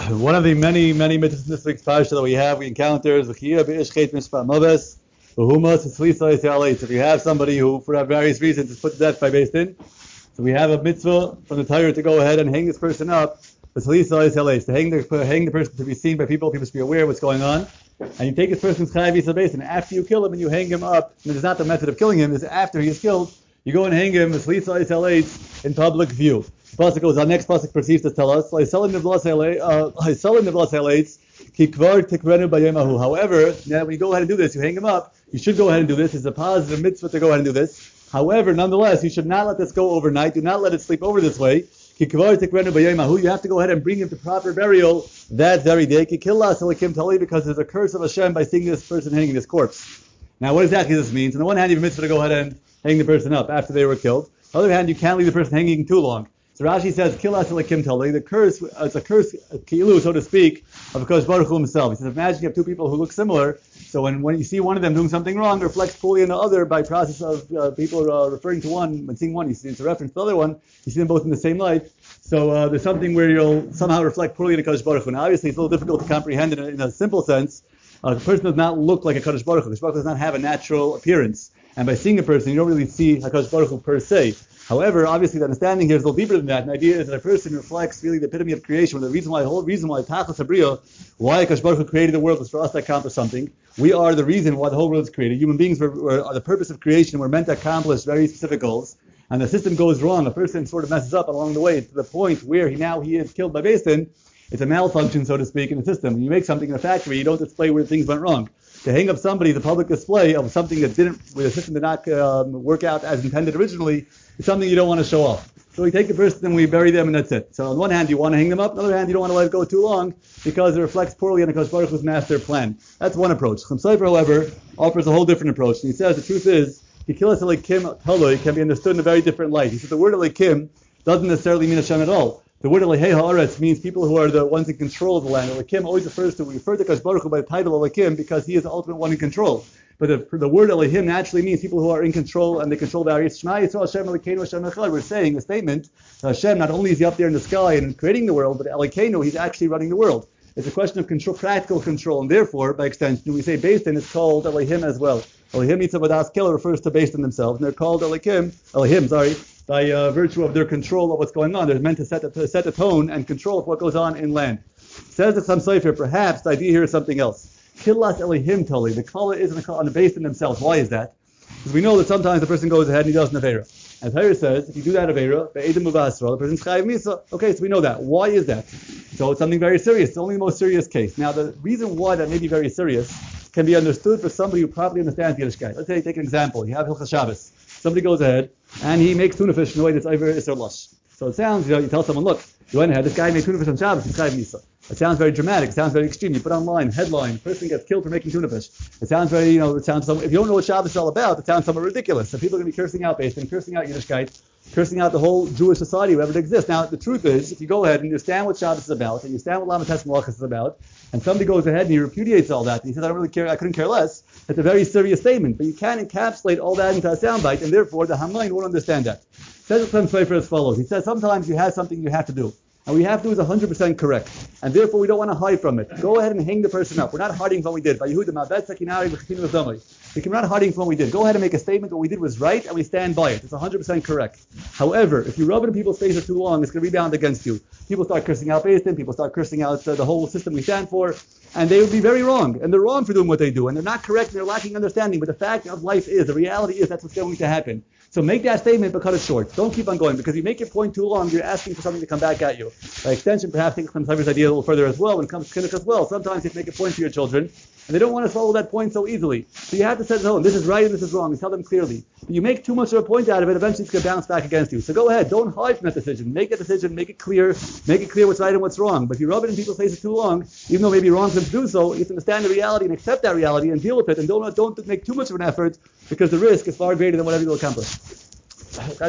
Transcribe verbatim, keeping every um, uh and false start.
One of the many, many mitzvahs in this week's parsha that we have, we encounter is if you have somebody who, for various reasons, is put to death by Beis Din, so we have a mitzvah from the Torah to go ahead and hang this person up, to hang the, hang the person to be seen by people, people should be aware of what's going on, and you take this person's chayav yisa Beis Din, after you kill him and you hang him up, and it's not the method of killing him, it's after he is killed, you go and hang him in public view. The pasuk goes, our next pasuk proceeds to tell us, however, now when you go ahead and do this, you hang him up, you should go ahead and do this. It's a positive mitzvah to go ahead and do this. However, nonetheless, you should not let this go overnight. Do not let it sleep over this way. You have to go ahead and bring him to proper burial that very day, because there's a curse of Hashem by seeing this person hanging this corpse. Now, what exactly this means? On the one hand, you have a mitzvah to go ahead and hang the person up after they were killed. On the other hand, you can't leave the person hanging too long. So Rashi says, "Kilas lekim tali." The curse, uh, it's a curse, uh, kilu, so to speak, of Hakadosh Baruch Hu himself. He says, imagine you have two people who look similar. So when, when you see one of them doing something wrong, it reflects poorly on the other by process of uh, people uh, referring to one. When seeing one, you see it's a reference to the other one. You see them both in the same light. So uh, there's something where you'll somehow reflect poorly on Hakadosh Baruch Hu. Now, obviously, it's a little difficult to comprehend in a, in a simple sense. Uh, the person does not look like a Hakadosh Baruch Hu. Hakadosh Baruch Hu does not have a natural appearance. And by seeing a person, you don't really see Hakadosh Baruch Hu per se. However, obviously the understanding here is a little deeper than that. And the idea is that a person reflects really the epitome of creation. The reason why, the whole reason why Tachlis Habriya, why Hakadosh Baruch Hu created the world was for us to accomplish something. We are the reason why the whole world is created. Human beings were, were, are the purpose of creation. We're meant to accomplish very specific goals. And the system goes wrong. A person sort of messes up along the way to the point where he now he is killed by Beis Din. It's a malfunction, so to speak, in the system. When you make something in a factory, you don't display where things went wrong. To hang up somebody, the public display of something that didn't, where the system did not um, work out as intended originally, is something you don't want to show off. So we take the person and we bury them and that's it. So on one hand, you want to hang them up. On the other hand, you don't want to let it go too long because it reflects poorly on Hakadosh Baruch Hu's master plan. That's one approach. Chaim Sofer, however, offers a whole different approach. And he says the truth is, Kikilas Elikim Taloi can be understood in a very different light. He says the word Elikim doesn't necessarily mean Hashem at all. The word Elihei Haaretz means people who are the ones in control of the land. Elikim always refers to, we refer to Hakadosh Baruch Hu by the title Elikim because he is the ultimate one in control. But the, the word Elohim naturally means people who are in control and they control the areas. Shema Yisrael Hashem Elokeinu Hashem Echad. We're saying a statement that Hashem, not only is he up there in the sky and creating the world, but Elokeinu, he's actually running the world. It's a question of control, practical control, and therefore, by extension, we say Beis Din is called Elohim as well. Elohim Yitzhak Kela refers to Beis Din themselves, and they're called Elohim, Elohim, sorry, by uh, virtue of their control of what's going on. They're meant to set the, to set the tone and control of what goes on in land. Says the Chaim Sofer, perhaps the idea here is something else. Kilas Elohim Tali. The kala is on the Beis Din themselves. Why is that? Because we know that sometimes the person goes ahead and he does an Aveira. And Torah says, if you do that Aveira, Be'edim Uvasra, the person's chayav misa. Okay, so we know that. Why is that? So it's something very serious. It's only the most serious case. Now, the reason why that may be very serious can be understood for somebody who properly understands Yiddishkeit. Let's say, take an example. You have Hilchas Shabbos. Somebody goes ahead and he makes tuna fish in a way that's Iver Isser Lush. So it sounds, you know, you tell someone, look, you went ahead, this guy made tuna fish on Shabbos, he's chayav misa. It sounds very dramatic. It sounds very extreme. You put online, headline, person gets killed for making tuna fish. It sounds very, you know, it sounds, if you don't know what Shabbos is all about, it sounds somewhat ridiculous. So people are going to be cursing out Beis Din, cursing out Yiddishkeit, cursing out the whole Jewish society, wherever it exists. Now, the truth is, if you go ahead and you understand what Shabbos is about, and you understand what Lamates Malachas is about, and somebody goes ahead and he repudiates all that, and he says, I don't really care, I couldn't care less, that's a very serious statement. But you can't encapsulate all that into a soundbite, and therefore the Hamayin won't understand that. Says Chaim Sofer as follows. He says, sometimes you have something you have to do. And we have to do is one hundred percent correct. And therefore we don't want to hide from it. Go ahead and hang the person up. We're not hiding from what we did. We're not hiding from what we did. Go ahead and make a statement. What we did was right, and we stand by it. It's one hundred percent correct. However, if you rub it in people's faces too long, it's going to rebound against you. People start cursing out Beis Din. People start cursing out uh, the whole system we stand for. And they would be very wrong. And they're wrong for doing what they do. And they're not correct, and they're lacking understanding. But the fact of life is, the reality is, that's what's going to happen. So make that statement, but cut it short. Don't keep on going, because if you make your point too long, you're asking for something to come back at you. By extension, perhaps take some Sofer's idea a little further as well when it comes to Chinuch as well. Sometimes you have to make a point to your children, and they don't want to follow that point so easily. So you have to say, no, this is right and this is wrong, and tell them clearly. But you make too much of a point out of it, eventually it's going to bounce back against you. So go ahead, don't hide from that decision. Make that decision, make it clear, make it clear what's right and what's wrong. But if you rub it in people's faces too long, even though it may be wrong for them to do so, you have to understand the reality and accept that reality and deal with it, and don't, don't make too much of an effort, because the risk is far greater than whatever you'll accomplish.